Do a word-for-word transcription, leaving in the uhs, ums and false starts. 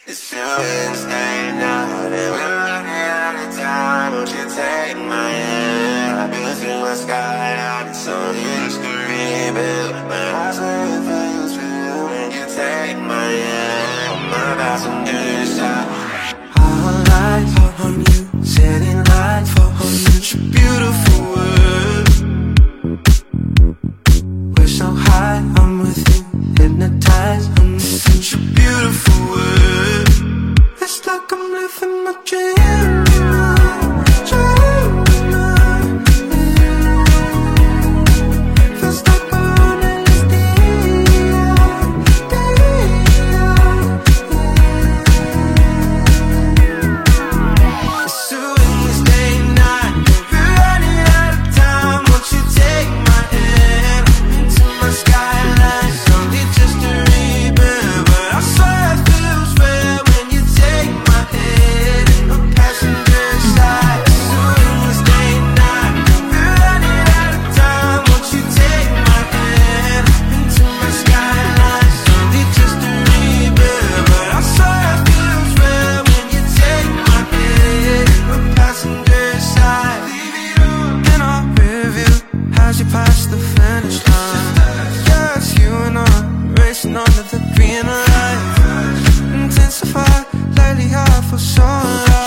It's Wednesday night and we're running out of time. Won't you take my hand? I've been through my skyline. It's only just a rebuild. My eyes are in flames for you. When you take my hand, I'm about to do stop. All eyes on you, setting light for such a beautiful world. We're so high, I'm with you, hypnotized. I'm such a beautiful world. It's like I'm living my dream, dream. Feels like I'm on L S D, It's a Wednesday night, we're running out of time. Won't you take my hand into my skyline? It's only just a rebuild, but I swear it feels real when you take my hand in the passenger side. It's a Wednesday night, we're running out of time. Won't you take my hand into my skyline? It's only just a rebuild, but I swear it feels real when you take my hand in the passenger side. Leave it all in our rearview as you pass the finish line. Yeah, it's you and I racing under the green light. Intensify, lately I feel so alive.